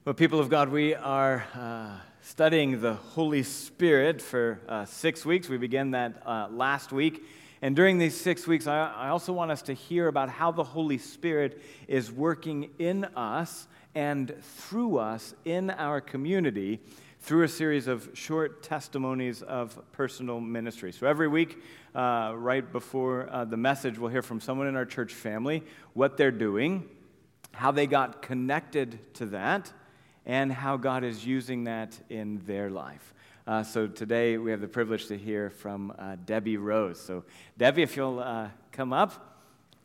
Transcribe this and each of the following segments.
Well, people of God, we are studying the Holy Spirit for 6 weeks. We began that last week. And during these 6 weeks, I also want us to hear about how the Holy Spirit is working in us and through us in our community through a series of short testimonies of personal ministry. So every week, right before the message, we'll hear from someone in our church family, what they're doing, how they got connected to that, and how God is using that in their life. So today we have the privilege to hear from Debbie Rose. So Debbie, if you'll come up.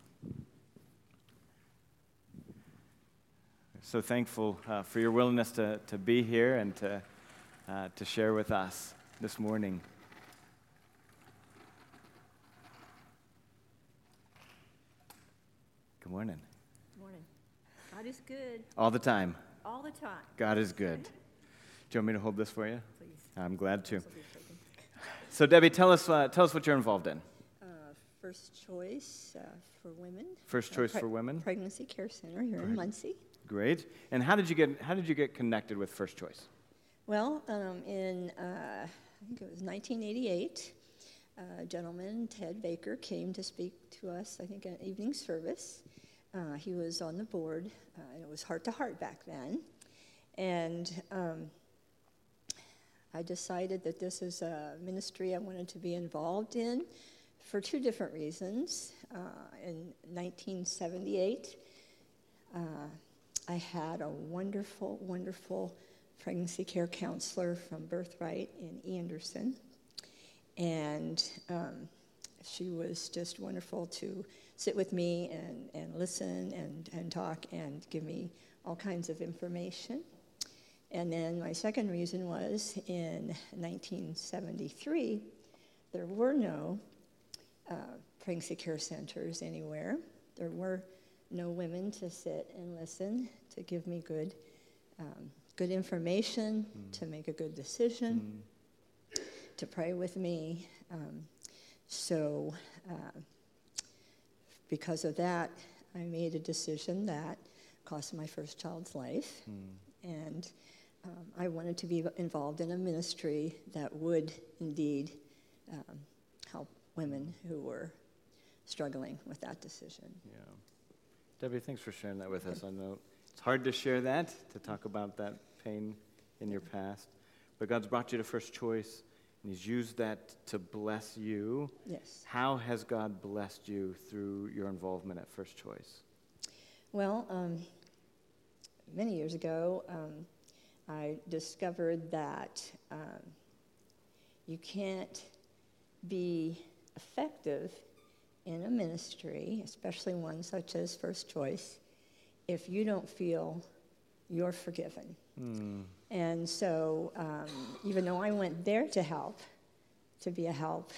So thankful for your willingness to be here and to share with us this morning. Good morning. Good morning. God is good. All the time. All the time. God is good. Do you want me to hold this for you? Please. I'm glad to. So Debbie, tell us what you're involved in. First Choice for Women. First Choice for Women. Pregnancy Care Center here in Muncie. Great. And how did you get connected with First Choice? Well, in I think it was 1988, a gentleman, Ted Baker, came to speak to us. I think at an evening service. He was on the board, and it was Heart to Heart back then. And I decided that this is a ministry I wanted to be involved in for two different reasons. In 1978, I had a wonderful, wonderful pregnancy care counselor from Birthright in Anderson. And she was just wonderful to sit with me and listen and talk and give me all kinds of information. And then my second reason was in 1973, there were no pregnancy care centers anywhere. There were no women to sit and listen, to give me good information, to make a good decision, to pray with me. So because of that, I made a decision that cost my first child's life. And I wanted to be involved in a ministry that would indeed help women who were struggling with that decision. Yeah. Debbie, thanks for sharing that with us. I know it's hard to share that, to talk about that pain in your past, but God's brought you to First Choice, and He's used that to bless you. Yes. How has God blessed you through your involvement at First Choice? Well, many years ago, I discovered that you can't be effective in a ministry, especially one such as First Choice, if you don't feel you're forgiven. And so even though I went there to help, to be a help,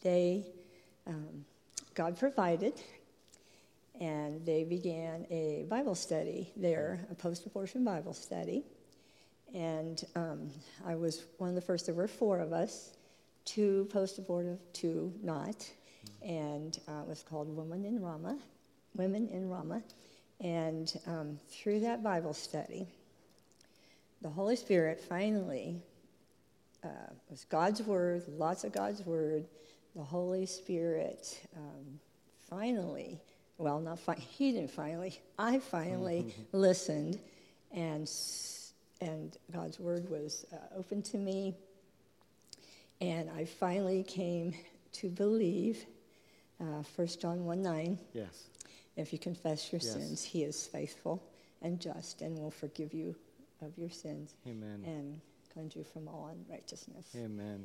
God provided, and they began a Bible study there, a post-abortion Bible study. And I was one of the first. There were 4 of us, 2 post-abortive, 2 not. And it was called Women in Rama. And through that Bible study, the Holy Spirit finally, was God's Word, lots of God's Word. The Holy Spirit finally, well, not he didn't finally, I finally listened, and God's Word was open to me, and I finally came to believe 1 John 1:9. Yes. If you confess your sins, He is faithful and just and will forgive you of your sins. Amen. And cleanse you from all unrighteousness. Amen.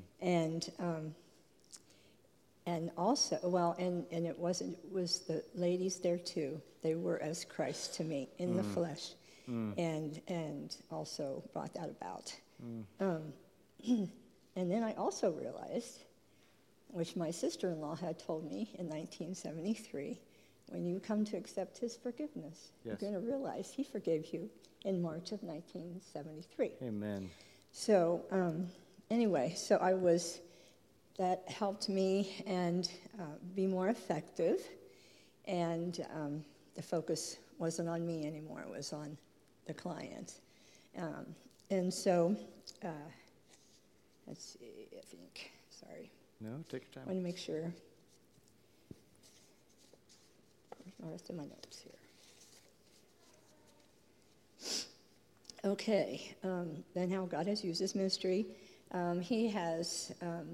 And also, well, and it was the ladies there too. They were as Christ to me in the flesh, and also brought that about. And then I also realized, which my sister-in-law had told me in 1973, when you come to accept His forgiveness, you're going to realize He forgave you in March of 1973. Amen. So anyway, that helped me and be more effective, and the focus wasn't on me anymore, it was on the client. And so, let's see, I think, sorry. No, take your I time. want to make sure. Where's the rest of my notes here? Okay, then how God has used this ministry. He has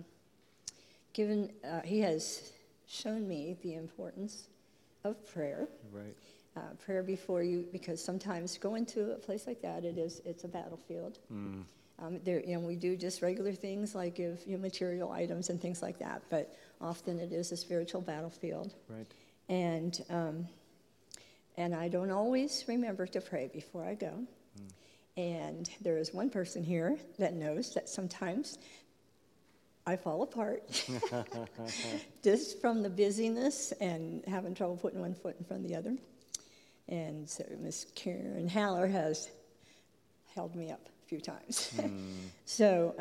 he has shown me the importance of prayer. Right. Prayer before you, because sometimes going to a place like that, it's a battlefield. We do just regular things like give material items and things like that, but often it is a spiritual battlefield. Right. And I don't always remember to pray before I go. And there is one person here that knows that sometimes I fall apart just from the busyness and having trouble putting one foot in front of the other. And so Miss Karen Haller has held me up a few times. So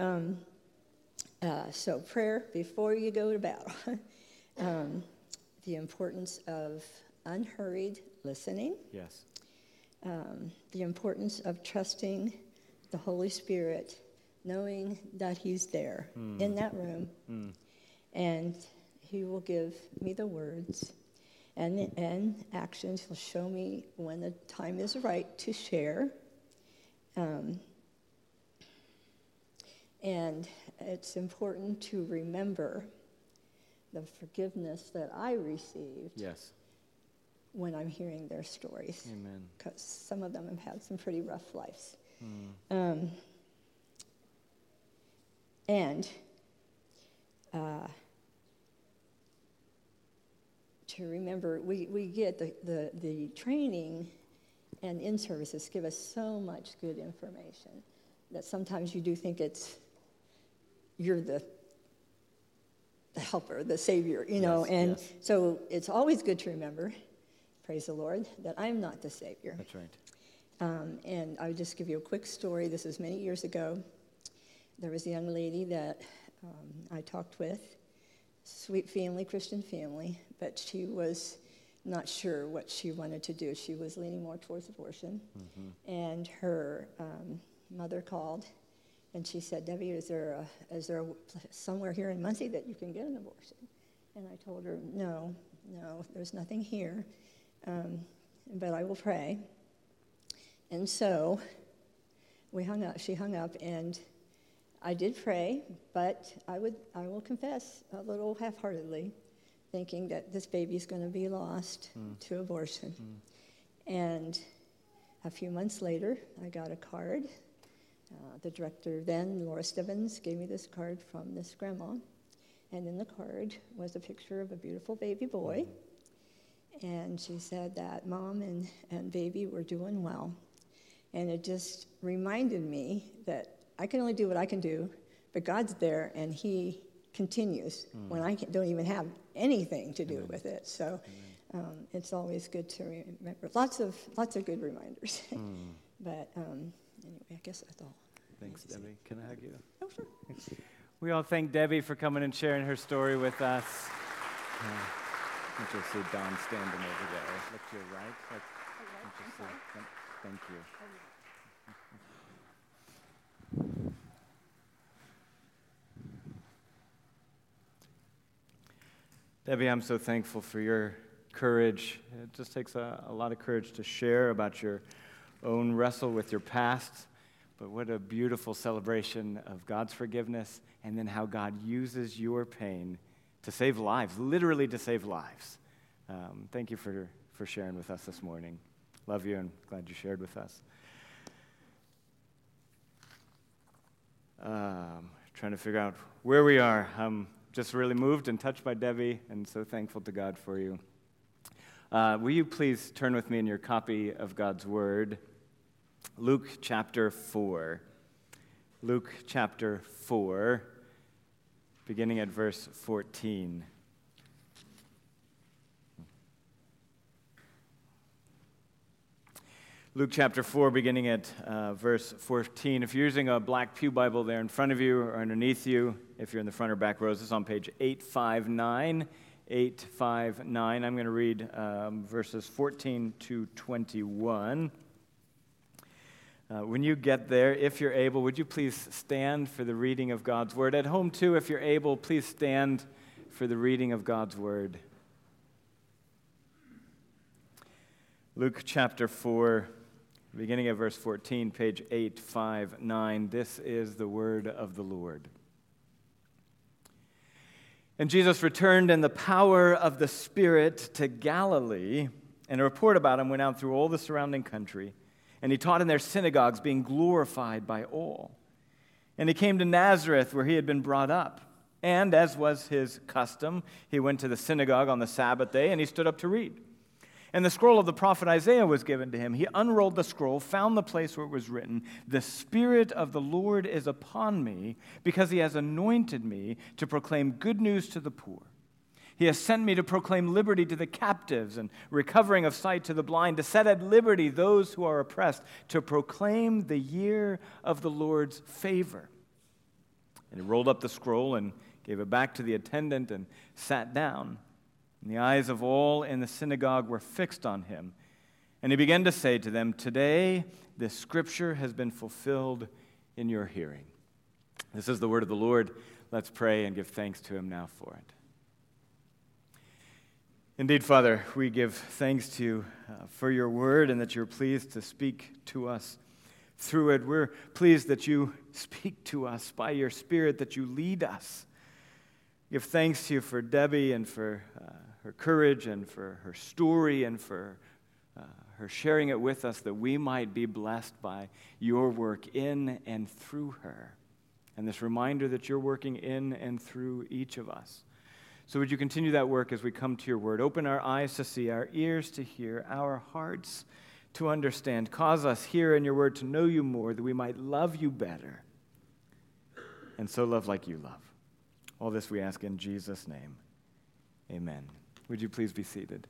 prayer before you go to battle. The importance of unhurried listening. Yes. The importance of trusting the Holy Spirit, knowing that He's there in that room, and He will give me the words and actions. He'll show me when the time is right to share. And it's important to remember the forgiveness that I received. Yes. When I'm hearing their stories. Amen. Because some of them have had some pretty rough lives. To remember, we get the training and in-services give us so much good information that sometimes you do think you're the helper, the savior, Yes, and yes. so it's always good to remember, praise the Lord, that I'm not the savior. That's right. And I'll just give you a quick story. This was many years ago. There was a young lady that I talked with, sweet family, Christian family, but she was not sure what she wanted to do. She was leaning more towards abortion. And her mother called, and she said, "Debbie, is there somewhere here in Muncie that you can get an abortion?" And I told her, no, there's nothing here, but I will pray. And so we hung up. She hung up, and I did pray, but I will confess a little half-heartedly, thinking that this baby's going to be lost to abortion. And a few months later, I got a card. The director then, Laura Stibbins, gave me this card from this grandma. And in the card was a picture of a beautiful baby boy. And she said that mom and baby were doing well. And it just reminded me that I can only do what I can do, but God's there, and He continues when I don't even have anything to do with it. So it's always good to remember. Lots of good reminders. But anyway, I guess that's all. Thanks, Debbie. Can I hug you? Oh, sure. We all thank Debbie for coming and sharing her story with us. You can see Don standing over there. Look to your right. Thank you. Debbie, I'm so thankful for your courage. It just takes a lot of courage to share about your own wrestle with your past, but what a beautiful celebration of God's forgiveness and then how God uses your pain to save lives, literally to save lives. Thank you for sharing with us this morning. Love you and glad you shared with us. Trying to figure out where we are. I'm just really moved and touched by Debbie and so thankful to God for you. Will you please turn with me in your copy of God's Word, Luke chapter 4. Luke chapter 4, beginning at verse 14. Luke chapter 4, beginning at verse 14. If you're using a black pew Bible there in front of you or underneath you, if you're in the front or back rows, it's on page 859. 859. I'm going to read verses 14 to 21. When you get there, if you're able, would you please stand for the reading of God's word? At home, too, if you're able, please stand for the reading of God's word. Luke chapter 4, beginning of verse 14, page 859. This is the word of the Lord. And Jesus returned in the power of the Spirit to Galilee, and a report about him went out through all the surrounding country. And he taught in their synagogues, being glorified by all. And he came to Nazareth, where he had been brought up. And as was his custom, he went to the synagogue on the Sabbath day, and he stood up to read. And the scroll of the prophet Isaiah was given to him. He unrolled the scroll, found the place where it was written, "The Spirit of the Lord is upon me, because he has anointed me to proclaim good news to the poor. He has sent me to proclaim liberty to the captives and recovering of sight to the blind, to set at liberty those who are oppressed, to proclaim the year of the Lord's favor." And he rolled up the scroll and gave it back to the attendant and sat down. And the eyes of all in the synagogue were fixed on him. And he began to say to them, "Today this scripture has been fulfilled in your hearing." This is the word of the Lord. Let's pray and give thanks to him now for it. Indeed, Father, we give thanks to you for your word and that you're pleased to speak to us through it. We're pleased that you speak to us by your Spirit, that you lead us. Give thanks to you for Debbie and for her courage and for her story and for her sharing it with us, that we might be blessed by your work in and through her. And this reminder that you're working in and through each of us. So would you continue that work as we come to your word? Open our eyes to see, our ears to hear, our hearts to understand. Cause us here in your word to know you more, that we might love you better and so love like you love. All this we ask in Jesus' name. Amen. Would you please be seated?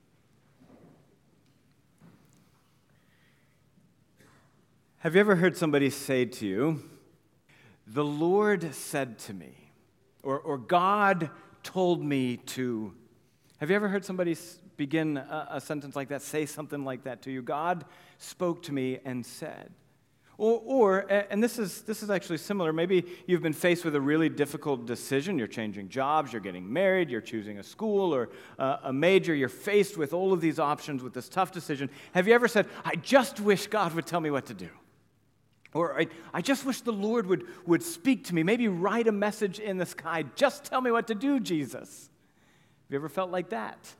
Have you ever heard somebody say to you, "The Lord said to me," or "God told me to"? Have you ever heard somebody begin a sentence like that, say something like that to you? "God spoke to me and said." And this is actually similar. Maybe you've been faced with a really difficult decision. You're changing jobs, you're getting married, you're choosing a school or a major. You're faced with all of these options with this tough decision. Have you ever said, "I just wish God would tell me what to do"? Or I just wish the Lord would speak to me, maybe write a message in the sky. "Just tell me what to do, Jesus." Have you ever felt like that?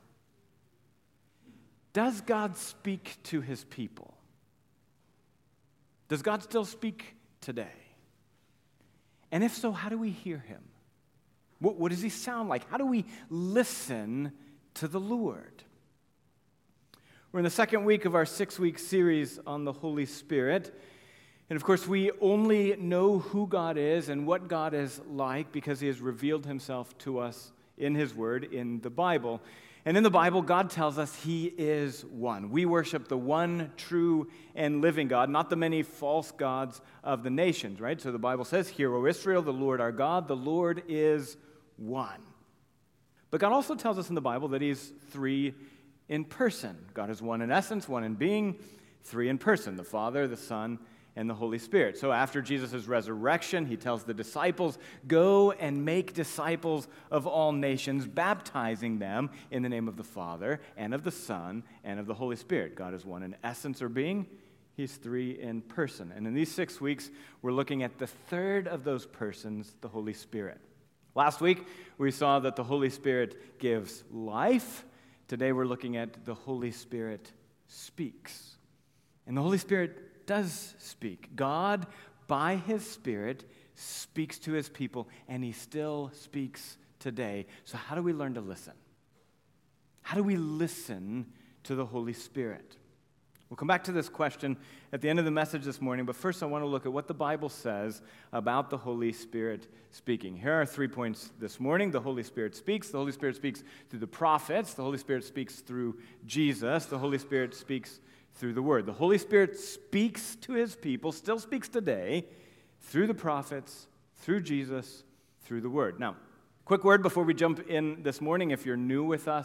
Does God speak to his people? Does God still speak today? And if so, how do we hear him? What does he sound like? How do we listen to the Lord? We're in the second week of our 6-week series on the Holy Spirit. And of course, we only know who God is and what God is like because he has revealed himself to us in his word, in the Bible. And in the Bible, God tells us he is one. We worship the one true and living God, not the many false gods of the nations, right? So the Bible says, "Hear, O Israel, the Lord our God, the Lord is one." But God also tells us in the Bible that he's three in person. God is one in essence, one in being, three in person, the Father, the Son, and the Holy Spirit. So after Jesus' resurrection, he tells the disciples, "Go and make disciples of all nations, baptizing them in the name of the Father and of the Son and of the Holy Spirit." God is one in essence or being. He's three in person. And in these 6 weeks, we're looking at the third of those persons, the Holy Spirit. Last week, we saw that the Holy Spirit gives life. Today, we're looking at the Holy Spirit speaks. And the Holy Spirit does speak. God, by his Spirit, speaks to his people, and he still speaks today. So how do we learn to listen? How do we listen to the Holy Spirit? We'll come back to this question at the end of the message this morning, but first I want to look at what the Bible says about the Holy Spirit speaking. Here are 3 points this morning. The Holy Spirit speaks. The Holy Spirit speaks through the prophets. The Holy Spirit speaks through Jesus. The Holy Spirit speaks through the Word. The Holy Spirit speaks to his people, still speaks today, through the prophets, through Jesus, through the Word. Now, quick word before we jump in this morning. If you're new with us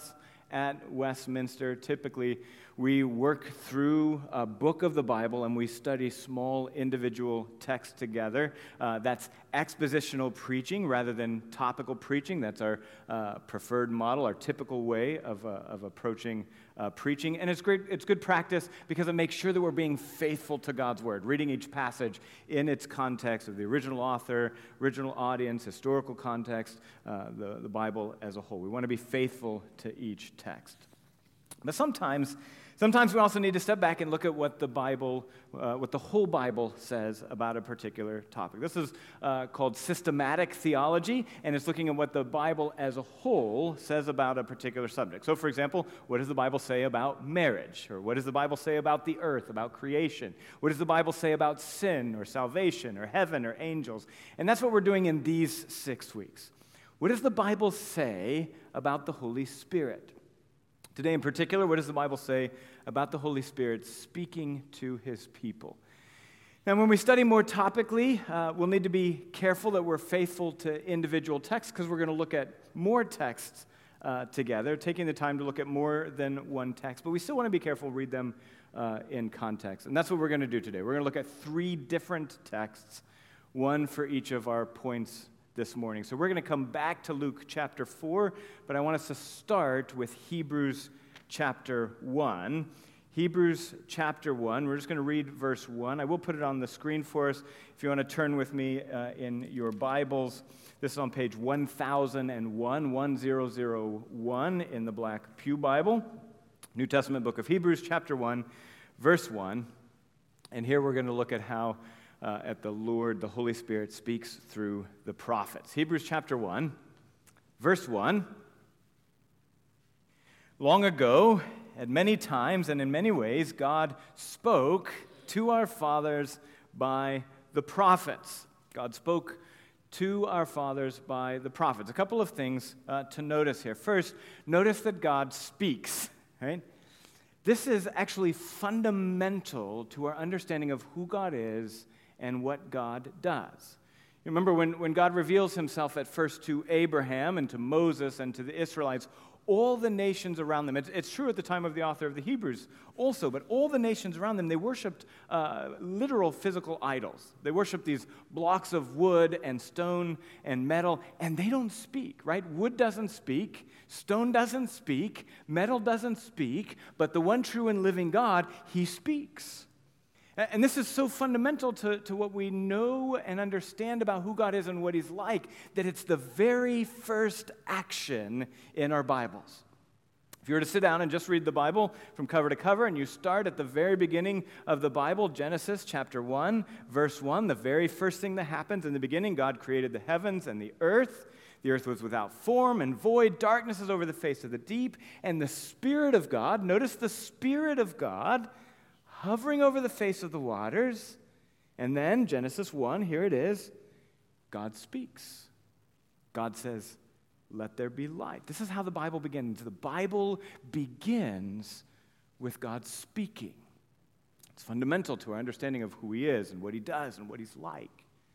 at Westminster, typically we work through a book of the Bible and we study small individual texts together. That's expositional preaching rather than topical preaching. That's our preferred model, our typical way of approaching preaching. And it's great. It's good practice because it makes sure that we're being faithful to God's Word, reading each passage in its context of the original author, original audience, historical context, the Bible as a whole. We want to be faithful to each text. But sometimes we also need to step back and look at what the Bible, what the whole Bible says about a particular topic. This is called systematic theology, and it's looking at what the Bible as a whole says about a particular subject. So, for example, what does the Bible say about marriage? Or what does the Bible say about the earth, about creation? What does the Bible say about sin or salvation or heaven or angels? And that's what we're doing in these 6 weeks. What does the Bible say about the Holy Spirit? Today in particular, what does the Bible say about the Holy Spirit speaking to his people? Now, when we study more topically, we'll need to be careful that we're faithful to individual texts because we're going to look at more texts together, taking the time to look at more than one text. But we still want to be careful, read them in context. And that's what we're going to do today. We're going to look at 3 different texts, one for each of our points this morning. So we're going to come back to Luke chapter 4, but I want us to start with Hebrews chapter 1. Hebrews chapter 1, we're just going to read verse 1. I will put it on the screen for us if you want to turn with me in your Bibles. This is on page 1001 in the Black Pew Bible. New Testament book of Hebrews chapter 1, verse 1. And here we're going to look at how at the Lord, the Holy Spirit, speaks through the prophets. Hebrews chapter 1, verse 1. Long ago, at many times and in many ways, God spoke to our fathers by the prophets. God spoke to our fathers by the prophets. A couple of things to notice here. First, notice that God speaks, right? This is actually fundamental to our understanding of who God is and what God does. You remember when God reveals himself at first to Abraham and to Moses and to the Israelites, all the nations around them, it's true at the time of the author of the Hebrews also, but all the nations around them, they worshipped literal physical idols. They worshipped these blocks of wood and stone and metal, and they don't speak, right? Wood doesn't speak, stone doesn't speak, metal doesn't speak, but the one true and living God, he speaks. And this is so fundamental to what we know and understand about who God is and what he's like, that it's the very first action in our Bibles. If you were to sit down and just read the Bible from cover to cover, and you start at the very beginning of the Bible, Genesis chapter 1, verse 1, the very first thing that happens in the beginning, God created the heavens and the earth. The earth was without form and void, darkness is over the face of the deep, and the Spirit of God, notice the Spirit of God, hovering over the face of the waters. And then, Genesis 1, here it is, God speaks. God says, let there be light. This is how the Bible begins. The Bible begins with God speaking. It's fundamental to our understanding of who he is and what he does and what he's like.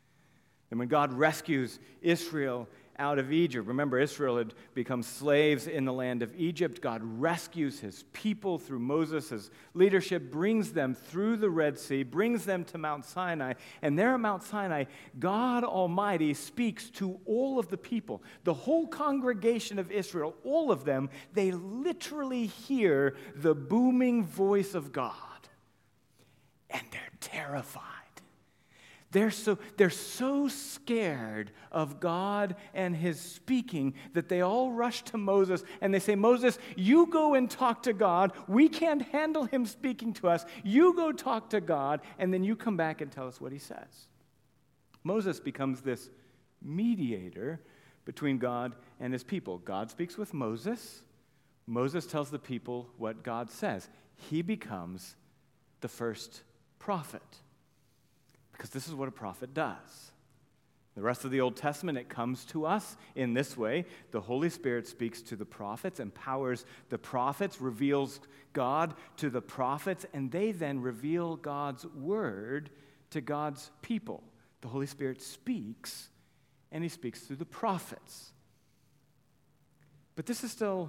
And when God rescues Israel out of Egypt, remember Israel had become slaves in the land of Egypt. God rescues his people through Moses' leadership, brings them through the Red Sea, brings them to Mount Sinai. And there at Mount Sinai, God Almighty speaks to all of the people. The whole congregation of Israel, all of them, they literally hear the booming voice of God. And they're terrified. They're so scared of God and his speaking that they all rush to Moses and they say, Moses, you go and talk to God. We can't handle him speaking to us. You go talk to God, and then you come back and tell us what he says. Moses becomes this mediator between God and his people. God speaks with Moses. Moses tells the people what God says. He becomes the first prophet. Because this is what a prophet does. The rest of the Old Testament, it comes to us in this way. The Holy Spirit speaks to the prophets, empowers the prophets, reveals God to the prophets, and they then reveal God's word to God's people. The Holy Spirit speaks, and he speaks through the prophets. But this is still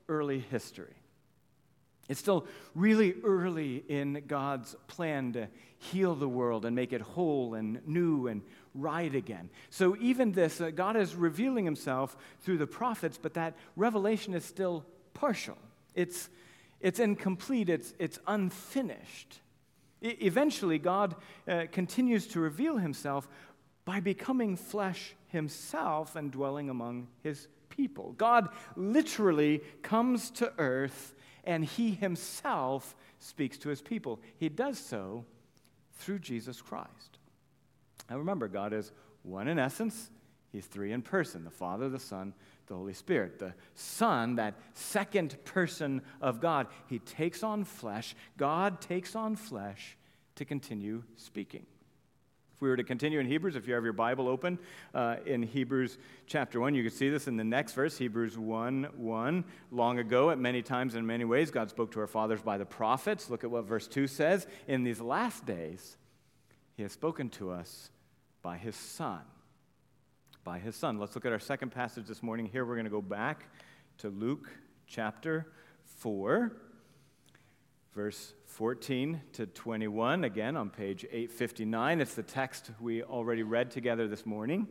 early history. It's still really early in God's plan to heal the world and make it whole and new and right again. So even this, God is revealing himself through the prophets, but that revelation is still partial. It's incomplete. It's unfinished. Eventually, God continues to reveal himself by becoming flesh himself and dwelling among his people. God literally comes to earth and he himself speaks to his people. He does so through Jesus Christ. Now remember, God is one in essence. He's three in person, the Father, the Son, the Holy Spirit. The Son, that second person of God, he takes on flesh. God takes on flesh to continue speaking. If we were to continue in Hebrews, if you have your Bible open, in Hebrews chapter 1, you can see this in the next verse, Hebrews 1:1. Long ago, at many times and in many ways, God spoke to our fathers by the prophets. Look at what verse 2 says. In these last days, he has spoken to us by his Son. By his Son. Let's look at our second passage this morning. Here we're going to go back to Luke chapter 4. Verse 14 to 21, again on page 859. It's the text we already read together this morning.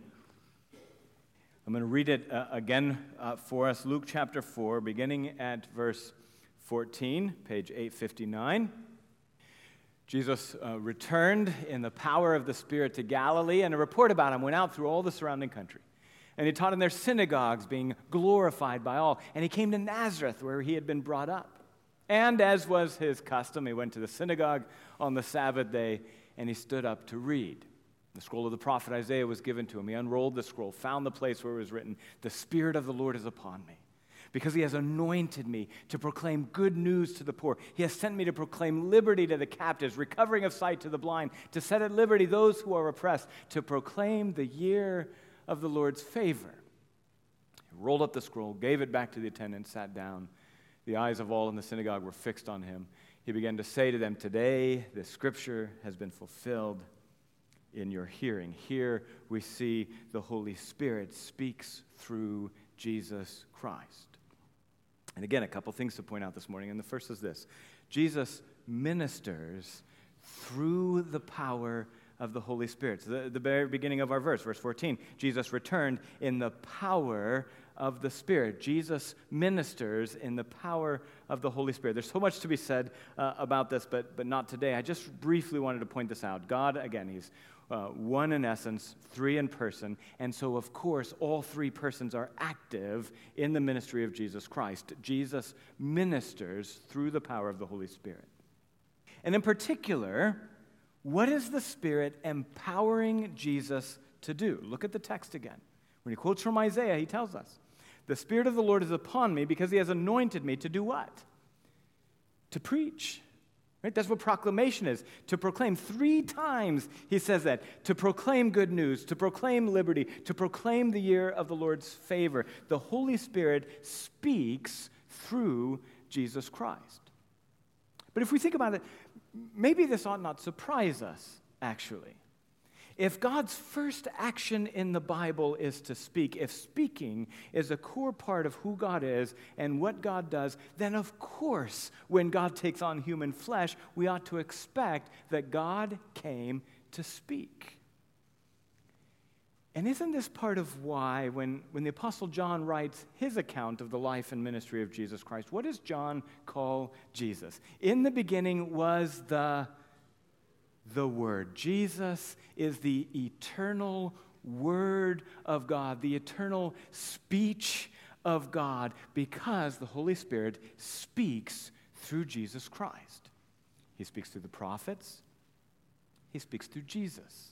I'm going to read it again for us. Luke chapter 4, beginning at verse 14, page 859. Jesus returned in the power of the Spirit to Galilee, and a report about him went out through all the surrounding country. And he taught in their synagogues, being glorified by all. And he came to Nazareth, where he had been brought up. And as was his custom, he went to the synagogue on the Sabbath day, and he stood up to read. The scroll of the prophet Isaiah was given to him. He unrolled the scroll, found the place where it was written, "The Spirit of the Lord is upon me, because he has anointed me to proclaim good news to the poor. He has sent me to proclaim liberty to the captives, recovering of sight to the blind, to set at liberty those who are oppressed, to proclaim the year of the Lord's favor." He rolled up the scroll, gave it back to the attendant, sat down. The eyes of all in the synagogue were fixed on him. He began to say to them, "Today the scripture has been fulfilled in your hearing." Here we see the Holy Spirit speaks through Jesus Christ. And again, a couple things to point out this morning. And the first is this: Jesus ministers through the power of the Holy Spirit. So the very beginning of our verse, verse 14, Jesus returned in the power of the Spirit. Jesus ministers in the power of the Holy Spirit. There's so much to be said about this, but not today. I just briefly wanted to point this out. God, again, he's one in essence, three in person, and so, of course, all three persons are active in the ministry of Jesus Christ. Jesus ministers through the power of the Holy Spirit. And in particular, what is the Spirit empowering Jesus to do? Look at the text again. When he quotes from Isaiah, he tells us, "The Spirit of the Lord is upon me because he has anointed me to do what? To preach." Right? That's what proclamation is. To proclaim. 3 times he says that. To proclaim good news, to proclaim liberty, to proclaim the year of the Lord's favor. The Holy Spirit speaks through Jesus Christ. But if we think about it, maybe this ought not surprise us, actually. If God's first action in the Bible is to speak, if speaking is a core part of who God is and what God does, then of course, when God takes on human flesh, we ought to expect that God came to speak. And isn't this part of why, when the Apostle John writes his account of the life and ministry of Jesus Christ, what does John call Jesus? In the beginning was the Word. Jesus is the eternal Word of God, the eternal speech of God, because the Holy Spirit speaks through Jesus Christ. He speaks through the prophets. He speaks through Jesus.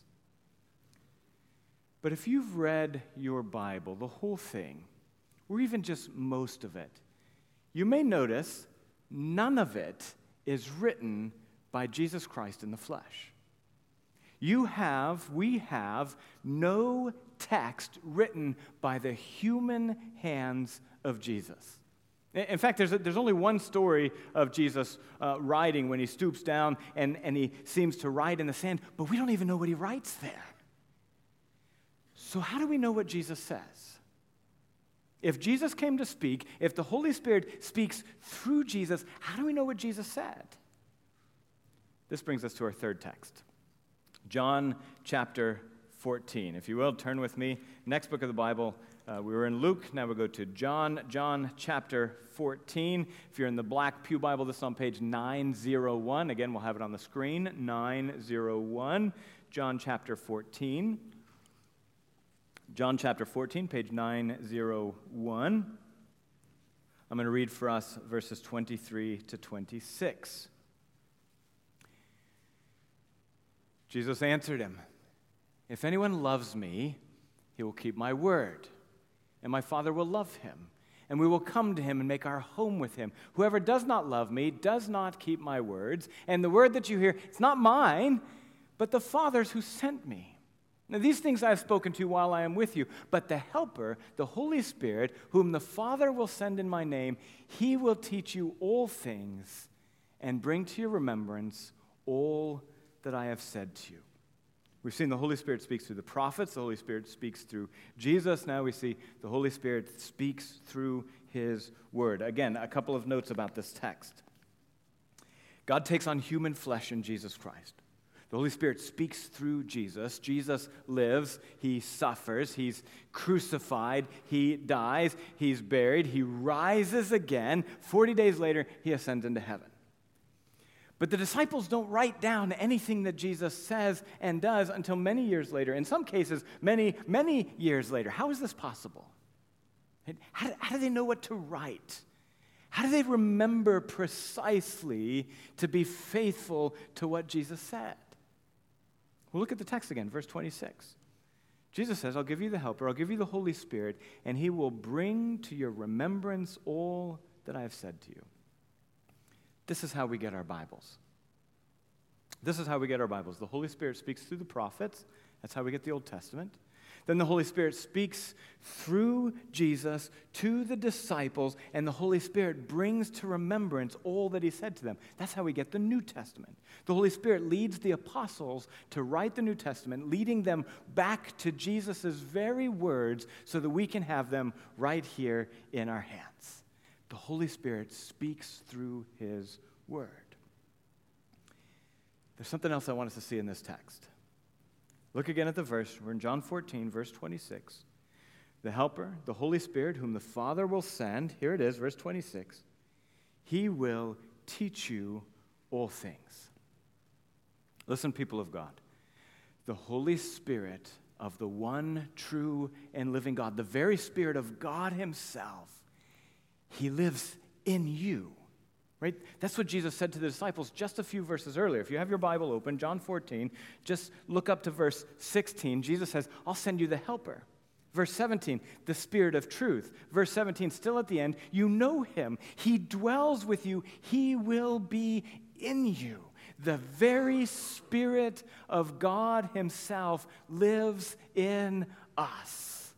But if you've read your Bible, the whole thing, or even just most of it, you may notice none of it is written by Jesus Christ in the flesh. We have no text written by the human hands of Jesus. In fact, there's only one story of Jesus writing when he stoops down and he seems to write in the sand, but we don't even know what he writes there. So how do we know what Jesus says? If Jesus came to speak, if the Holy Spirit speaks through Jesus, how do we know what Jesus said? This brings us to our third text, John chapter 14. If you will, turn with me. Next book of the Bible. We were in Luke. Now we'll go to John chapter 14. If you're in the Black Pew Bible, this is on page 901. Again, we'll have it on the screen, 901. John chapter 14. John chapter 14, page 901. I'm going to read for us verses 23 to 26. Jesus answered him, "If anyone loves me, he will keep my word, and my Father will love him, and we will come to him and make our home with him. Whoever does not love me does not keep my words, and the word that you hear, it's not mine, but the Father's who sent me. Now these things I have spoken to you while I am with you, but the Helper, the Holy Spirit, whom the Father will send in my name, he will teach you all things and bring to your remembrance all that I have said to you." We've seen the Holy Spirit speaks through the prophets. The Holy Spirit speaks through Jesus. Now we see the Holy Spirit speaks through his word. Again, a couple of notes about this text. God takes on human flesh in Jesus Christ. The Holy Spirit speaks through Jesus. Jesus lives, he suffers, he's crucified, he dies, he's buried, he rises again. 40 days later, he ascends into heaven. But the disciples don't write down anything that Jesus says and does until many years later. In some cases, many, many years later. How is this possible? How do they know what to write? How do they remember precisely to be faithful to what Jesus said? Well, look at the text again, verse 26. Jesus says, "I'll give you the Helper, I'll give you the Holy Spirit, and he will bring to your remembrance all that I have said to you." This is how we get our Bibles. This is how we get our Bibles. The Holy Spirit speaks through the prophets. That's how we get the Old Testament. Then the Holy Spirit speaks through Jesus to the disciples, and the Holy Spirit brings to remembrance all that he said to them. That's how we get the New Testament. The Holy Spirit leads the apostles to write the New Testament, leading them back to Jesus' very words so that we can have them right here in our hands. The Holy Spirit speaks through his word. There's something else I want us to see in this text. Look again at the verse. We're in John 14, verse 26. The Helper, the Holy Spirit, whom the Father will send, here it is, verse 26, he will teach you all things. Listen, people of God. The Holy Spirit of the one true and living God, the very Spirit of God himself, he lives in you. Right? That's what Jesus said to the disciples just a few verses earlier. If you have your Bible open, John 14, just look up to verse 16. Jesus says, "I'll send you the Helper." Verse 17, the Spirit of truth. Verse 17, still at the end, you know him. He dwells with you. He will be in you. The very Spirit of God himself lives in us.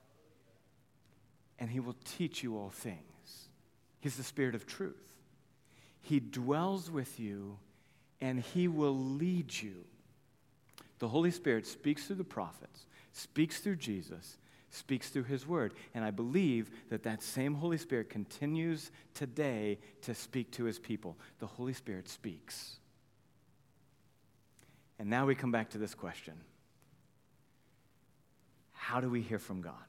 And he will teach you all things. He's the Spirit of truth. He dwells with you, and he will lead you. The Holy Spirit speaks through the prophets, speaks through Jesus, speaks through his word. And I believe that that same Holy Spirit continues today to speak to his people. The Holy Spirit speaks. And now we come back to this question. How do we hear from God?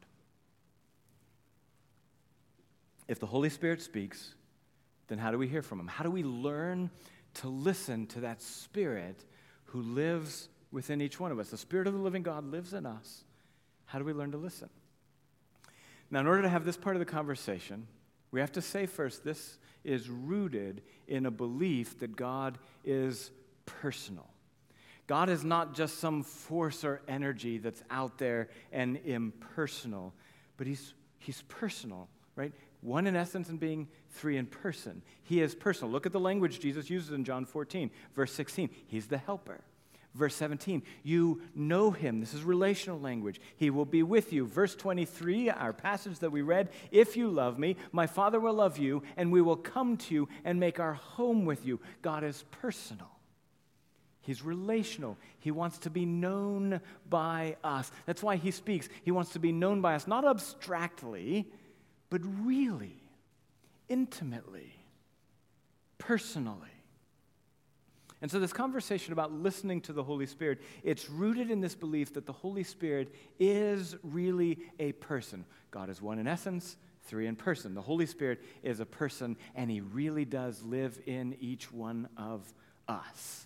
If the Holy Spirit speaks, then how do we hear from him? How do we learn to listen to that Spirit who lives within each one of us? The Spirit of the living God lives in us. How do we learn to listen? Now, in order to have this part of the conversation, we have to say first, this is rooted in a belief that God is personal. God is not just some force or energy that's out there and impersonal, but he's personal, right? One in essence and being three in person. He is personal. Look at the language Jesus uses in John 14, verse 16. He's the Helper. Verse 17, you know him. This is relational language. He will be with you. Verse 23, our passage that we read, if you love me, my Father will love you, and we will come to you and make our home with you. God is personal. He's relational. He wants to be known by us. That's why he speaks. He wants to be known by us, not abstractly, but really, intimately, personally. And so this conversation about listening to the Holy Spirit, it's rooted in this belief that the Holy Spirit is really a person. God is one in essence, three in person. The Holy Spirit is a person, and he really does live in each one of us.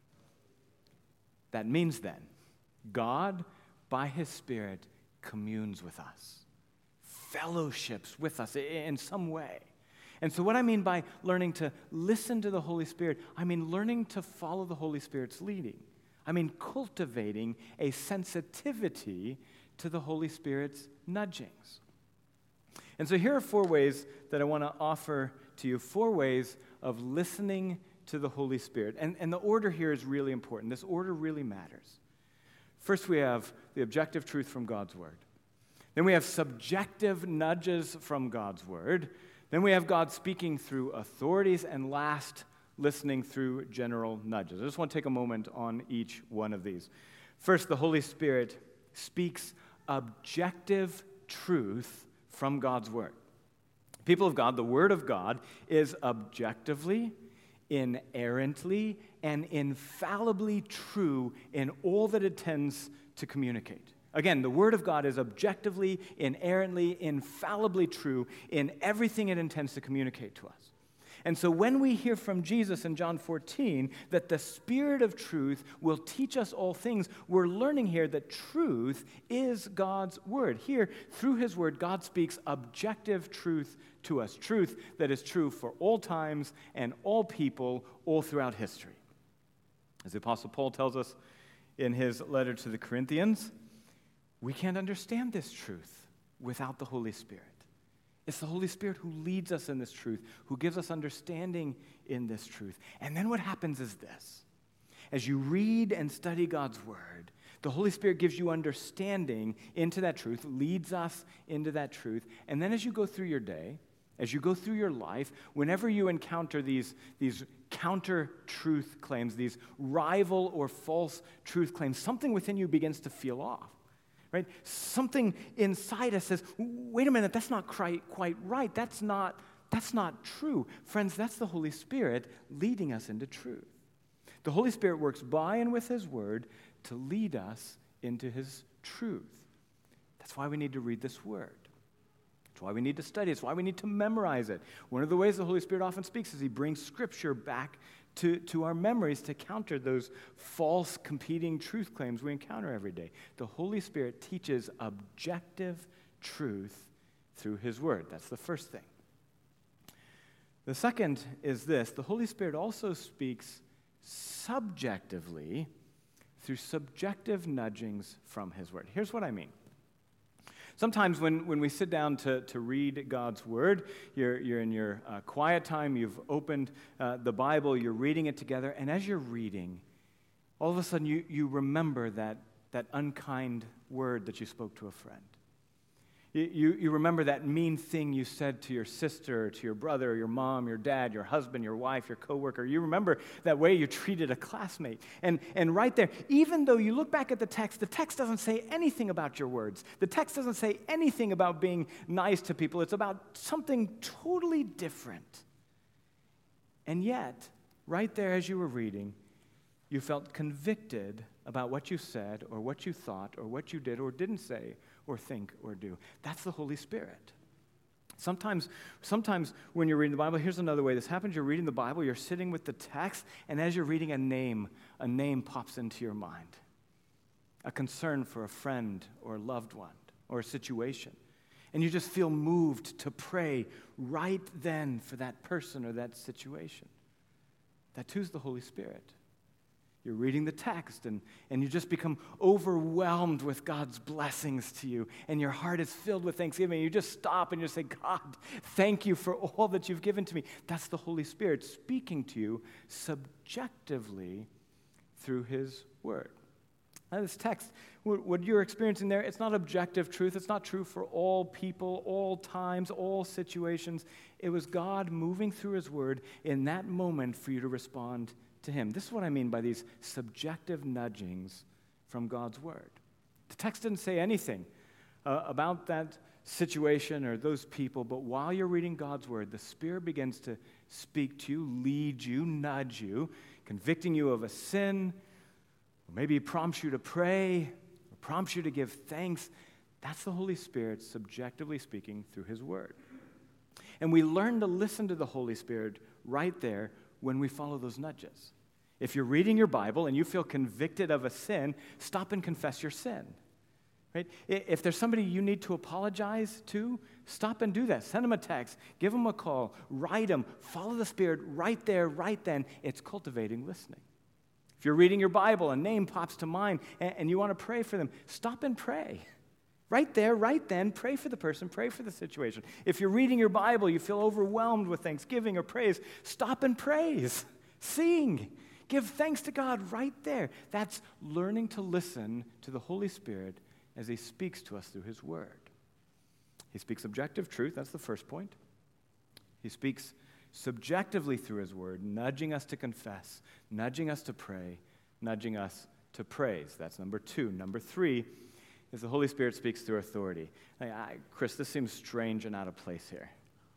That means then, God, by his Spirit, communes with us, fellowships with us in some way. And so what I mean by learning to listen to the Holy Spirit, I mean learning to follow the Holy Spirit's leading. I mean cultivating a sensitivity to the Holy Spirit's nudgings. And so here are 4 ways that I want to offer to you, 4 ways of listening to the Holy Spirit. And the order here is really important. This order really matters. First, we have the objective truth from God's Word. Then we have subjective nudges from God's Word. Then we have God speaking through authorities. And last, listening through general nudges. I just want to take a moment on each one of these. First, the Holy Spirit speaks objective truth from God's Word. People of God, the Word of God is objectively, inerrantly, and infallibly true in all that it tends to communicate. Again, the Word of God is objectively, inerrantly, infallibly true in everything it intends to communicate to us. And so when we hear from Jesus in John 14 that the Spirit of truth will teach us all things, we're learning here that truth is God's Word. Here, through his Word, God speaks objective truth to us, truth that is true for all times and all people all throughout history. As the Apostle Paul tells us in his letter to the Corinthians, we can't understand this truth without the Holy Spirit. It's the Holy Spirit who leads us in this truth, who gives us understanding in this truth. And then what happens is this. As you read and study God's Word, the Holy Spirit gives you understanding into that truth, leads us into that truth. And then as you go through your day, as you go through your life, whenever you encounter these counter-truth claims, these rival or false truth claims, something within you begins to feel off. Right? Something inside us says, wait a minute, that's not quite right. That's not true. Friends, that's the Holy Spirit leading us into truth. The Holy Spirit works by and with his Word to lead us into his truth. That's why we need to read this Word. That's why we need to study it. It's why we need to memorize it. One of the ways the Holy Spirit often speaks is he brings Scripture back to our memories to counter those false competing truth claims we encounter every day. The Holy Spirit teaches objective truth through his Word. That's the first thing. The second is this. The Holy Spirit also speaks subjectively through subjective nudgings from his Word. Here's what I mean. Sometimes when we sit down to read God's Word, you're in your quiet time, you've opened the Bible, you're reading it together, and as you're reading, all of a sudden you remember that unkind word that you spoke to a friend. You remember that mean thing you said to your sister, to your brother, your mom, your dad, your husband, your wife, your coworker. You remember that way you treated a classmate. And right there, even though you look back at the text doesn't say anything about your words. The text doesn't say anything about being nice to people. It's about something totally different. And yet, right there as you were reading, you felt convicted about what you said or what you thought or what you did or didn't say or think or do. That's the Holy Spirit. Sometimes when you're reading the Bible, here's another way this happens. You're reading the Bible, you're sitting with the text, and as you're reading a name pops into your mind. A concern for a friend or a loved one or a situation. And you just feel moved to pray right then for that person or that situation. That too is the Holy Spirit. You're reading the text, and you just become overwhelmed with God's blessings to you, and your heart is filled with thanksgiving. You just stop and you say, God, thank you for all that you've given to me. That's the Holy Spirit speaking to you subjectively through his Word. Now, this text, what you're experiencing there, it's not objective truth. It's not true for all people, all times, all situations. It was God moving through his Word in that moment for you to respond to him. This is what I mean by these subjective nudgings from God's Word. The text didn't say anything about that situation or those people, but while you're reading God's word, the Spirit begins to speak to you, lead you, nudge you, convicting you of a sin, or maybe he prompts you to pray, or prompts you to give thanks. That's the Holy Spirit subjectively speaking through his word. And we learn to listen to the Holy Spirit right there when we follow those nudges. If you're reading your Bible and you feel convicted of a sin, stop and confess your sin. Right? If there's somebody you need to apologize to, stop and do that. Send them a text, give them a call, write them, follow the Spirit right there, right then. It's cultivating listening. If you're reading your Bible, a name pops to mind, and you want to pray for them, stop and pray. Right there, right then, pray for the person, pray for the situation. If you're reading your Bible, you feel overwhelmed with thanksgiving or praise, stop and praise. Sing. Give thanks to God right there. That's learning to listen to the Holy Spirit as he speaks to us through his word. He speaks objective truth, that's the first point. He speaks subjectively through his word, nudging us to confess, nudging us to pray, nudging us to praise. That's number 2. Number 3 is the Holy Spirit speaks through authority. Chris, this seems strange and out of place here.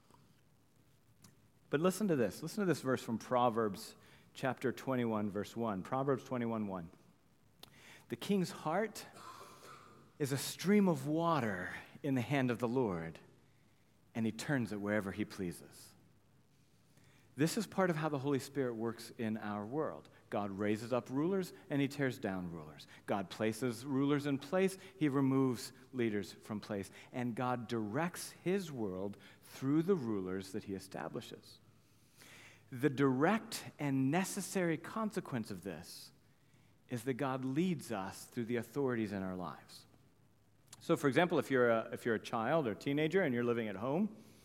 But listen to this. Listen to this verse from Proverbs chapter 21, verse 1. Proverbs 21:1. The king's heart is a stream of water in the hand of the Lord, and he turns it wherever he pleases. This is part of how the Holy Spirit works in our world. God raises up rulers, and he tears down rulers. God places rulers in place, he removes leaders from place. And God directs his world through the rulers that he establishes. The direct and necessary consequence of this is that God leads us through the authorities in our lives. So, for example, if you're a child or teenager and you're living at home,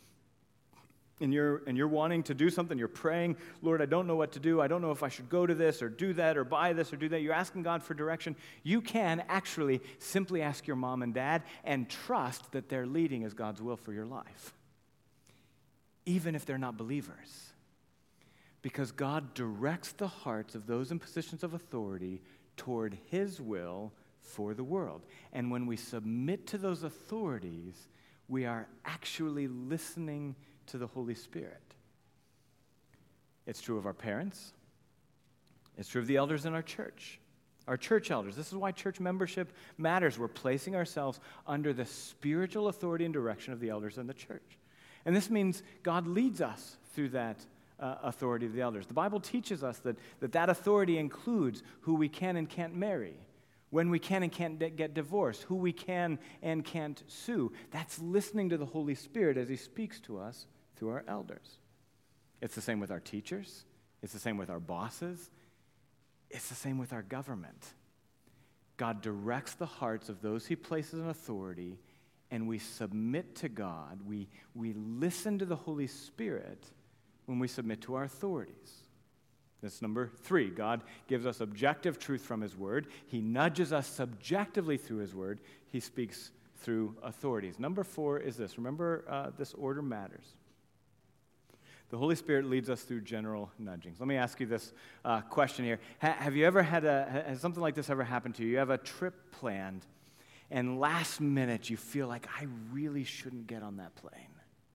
and you're wanting to do something, you're praying, Lord, I don't know what to do. I don't know if I should go to this or do that or buy this or do that. You're asking God for direction. You can actually simply ask your mom and dad and trust that they're leading as God's will for your life, even if they're not believers. Because God directs the hearts of those in positions of authority toward his will for the world. And when we submit to those authorities, we are actually listening to the Holy Spirit. It's true of our parents. It's true of the elders in our church elders. This is why church membership matters. We're placing ourselves under the spiritual authority and direction of the elders in the church. And this means God leads us through that authority of the elders. The Bible teaches us that authority includes who we can and can't marry, when we can and can't get divorced, who we can and can't sue. That's listening to the Holy Spirit as he speaks to us through our elders. It's the same with our teachers. It's the same with our bosses. It's the same with our government. God directs the hearts of those he places in authority, and we submit to God. We listen to the Holy Spirit when we submit to our authorities. That's number 3. God gives us objective truth from his word. He nudges us subjectively through his word. He speaks through authorities. Number 4 is this. Remember, this order matters. The Holy Spirit leads us through general nudgings. Let me ask you this question here. Have you ever has something like this ever happened to you? You have a trip planned, and last minute you feel like, I really shouldn't get on that plane.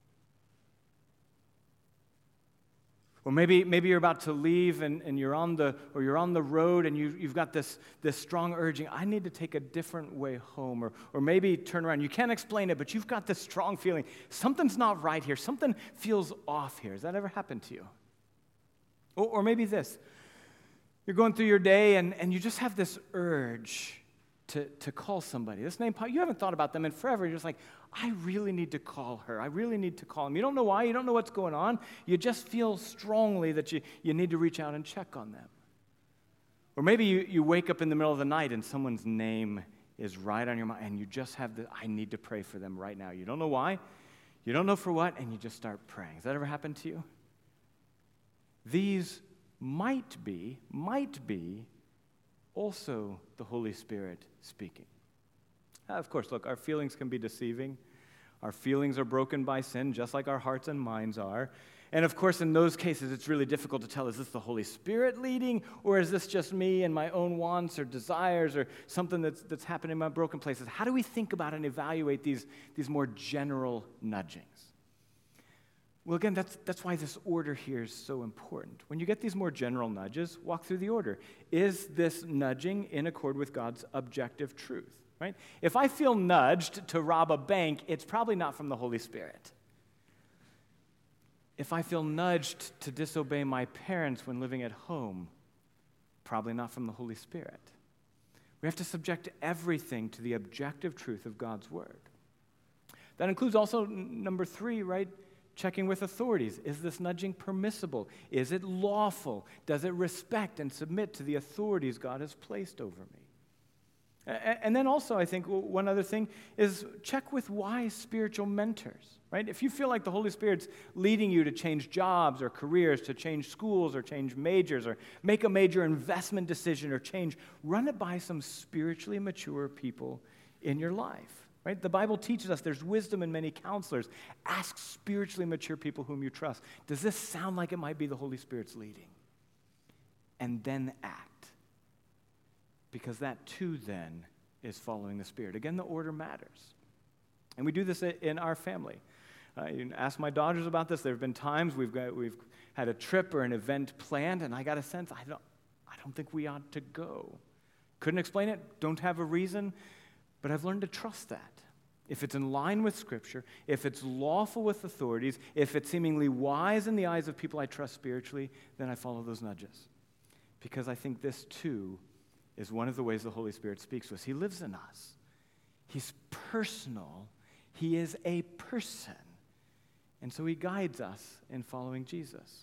Or maybe you're about to leave and you're on the road and you've got this strong urging, I need to take a different way home. Or maybe turn around. You can't explain it, but you've got this strong feeling, something's not right here. Something feels off here. Has that ever happened to you? Or maybe this. You're going through your day and you just have this urge to call somebody. This name, you haven't thought about them in forever. You're just like, I really need to call her. I really need to call him. You don't know why. You don't know what's going on. You just feel strongly that you need to reach out and check on them. Or maybe you wake up in the middle of the night and someone's name is right on your mind and you just have I need to pray for them right now. You don't know why. You don't know for what, and you just start praying. Has that ever happened to you? These might be also the Holy Spirit speaking. Of course, look, our feelings can be deceiving. Our feelings are broken by sin, just like our hearts and minds are. And of course, in those cases, it's really difficult to tell, is this the Holy Spirit leading, or is this just me and my own wants or desires or something that's happening in my broken places? How do we think about and evaluate these more general nudgings? Well, again, that's why this order here is so important. When you get these more general nudges, walk through the order. Is this nudging in accord with God's objective truth, right? If I feel nudged to rob a bank, it's probably not from the Holy Spirit. If I feel nudged to disobey my parents when living at home, probably not from the Holy Spirit. We have to subject everything to the objective truth of God's word. That includes also number 3, right? Checking with authorities. Is this nudging permissible? Is it lawful? Does it respect and submit to the authorities God has placed over me? And then also, I think one other thing is check with wise spiritual mentors, right? If you feel like the Holy Spirit's leading you to change jobs or careers, to change schools or change majors or make a major investment decision or change, run it by some spiritually mature people in your life, right? The Bible teaches us there's wisdom in many counselors. Ask spiritually mature people whom you trust. Does this sound like it might be the Holy Spirit's leading? And then act. Because that too then is following the Spirit. Again, the order matters. And we do this in our family. You can ask my daughters about this. There have been times we've had a trip or an event planned, and I got a sense I don't think we ought to go. Couldn't explain it, don't have a reason, but I've learned to trust that. If it's in line with Scripture, if it's lawful with authorities, if it's seemingly wise in the eyes of people I trust spiritually, then I follow those nudges. Because I think this too is one of the ways the Holy Spirit speaks to us. He lives in us. He's personal. He is a person. And so he guides us in following Jesus.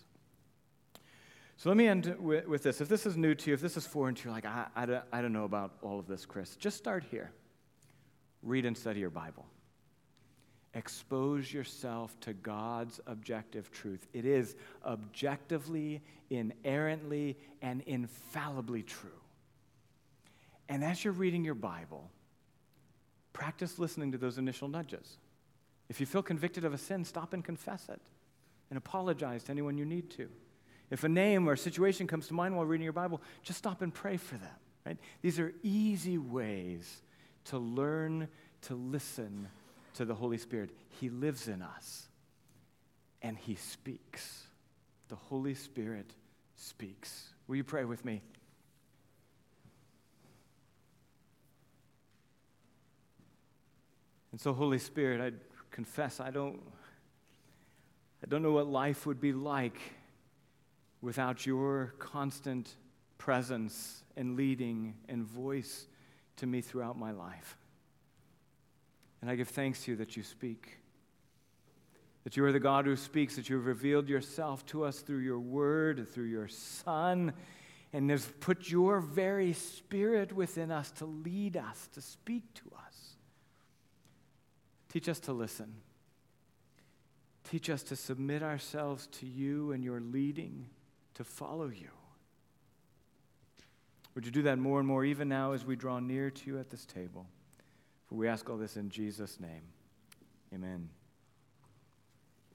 So let me end with this. If this is new to you, if this is foreign to you, like, I don't know about all of this, Chris, just start here. Read and study your Bible. Expose yourself to God's objective truth. It is objectively, inerrantly, and infallibly true. And as you're reading your Bible, practice listening to those initial nudges. If you feel convicted of a sin, stop and confess it and apologize to anyone you need to. If a name or situation comes to mind while reading your Bible, just stop and pray for them, right? These are easy ways to learn to listen to the Holy Spirit. He lives in us, and he speaks. The Holy Spirit speaks. Will you pray with me? And so, Holy Spirit, I confess I don't know what life would be like without your constant presence and leading and voice to me throughout my life. And I give thanks to you that you speak, that you are the God who speaks, that you have revealed yourself to us through your word, through your Son, and has put your very Spirit within us to lead us, to speak to us. Teach us to listen. Teach us to submit ourselves to you and your leading, to follow you. Would you do that more and more even now as we draw near to you at this table? For we ask all this in Jesus' name. Amen.